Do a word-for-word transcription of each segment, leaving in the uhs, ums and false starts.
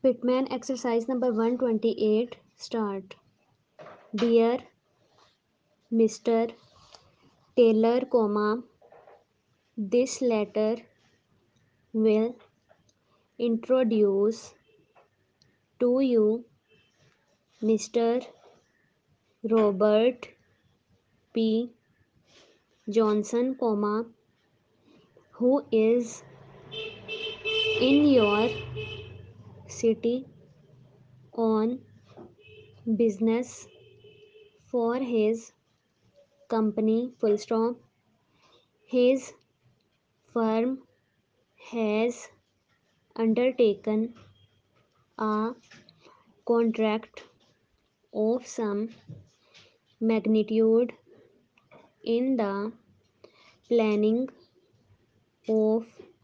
Fitman exercise number one hundred twenty-eight. Start. Dear Mister Taylor, comma, this letter will introduce to you Mister Robert P. Johnson, comma, who is in your city on business for his company, full stop. His firm has undertaken a contract of some magnitude in the planning of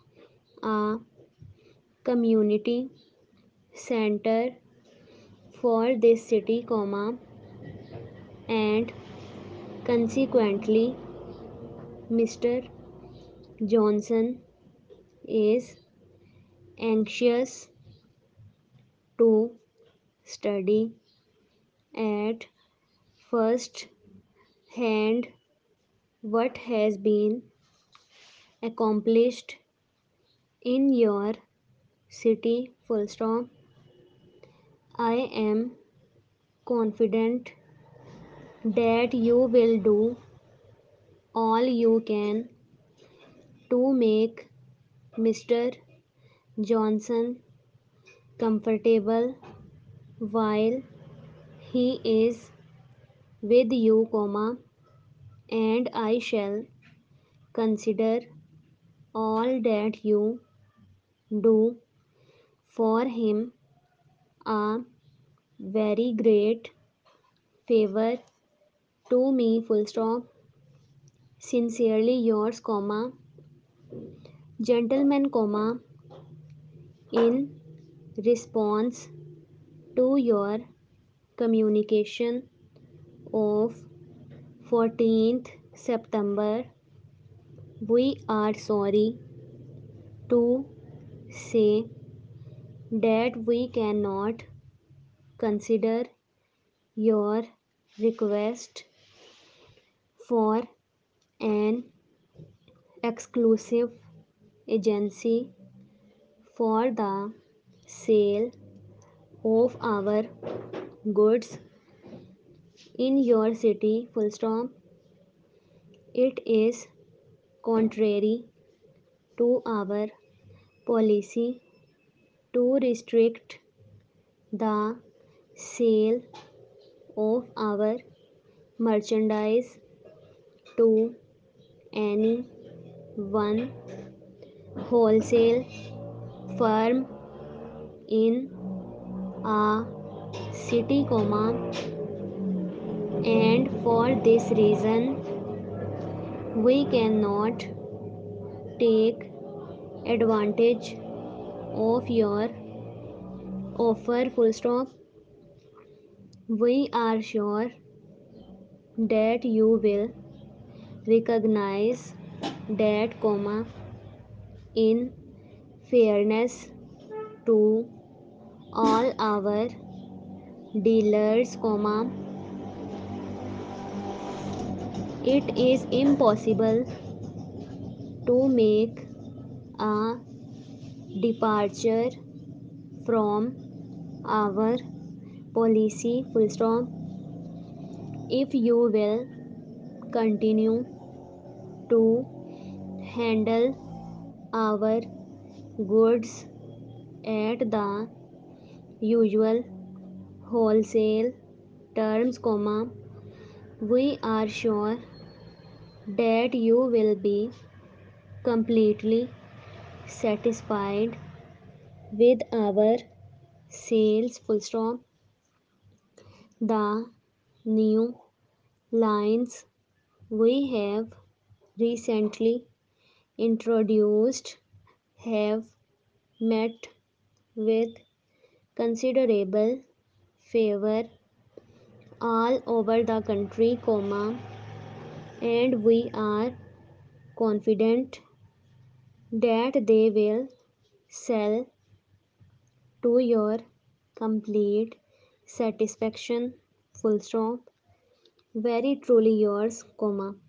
a community center for this city, comma, and consequently Mister Johnson is anxious to study at first hand what has been accomplished in your city, full stop. I am confident that you will do all you can to make Mister Johnson comfortable while he is with you, comma, and I shall consider all that you do for him a very great favor to me, full stop. Sincerely yours, comma, gentleman, comma, in response to your communication of fourteenth September, we are sorry to say that we cannot consider your request for an exclusive agency for the sale of our goods in your city, full stop. It is contrary to our policy to restrict the sale of our merchandise to any one wholesale firm in a city, comma, and for this reason we cannot take advantage of your offer, full stop. We are sure that you will recognize that, comma, in fairness to all our dealers, comma, it is impossible to make a departure from our policy, full stop. If you will continue to handle our goods at the usual wholesale terms, comma, we are sure that you will be completely satisfied with our sales, full stop. The new lines we have recently introduced have met with considerable favor all over the country, comma, and we are confident that they will sell to your complete satisfaction, full stop. Very truly yours, comma.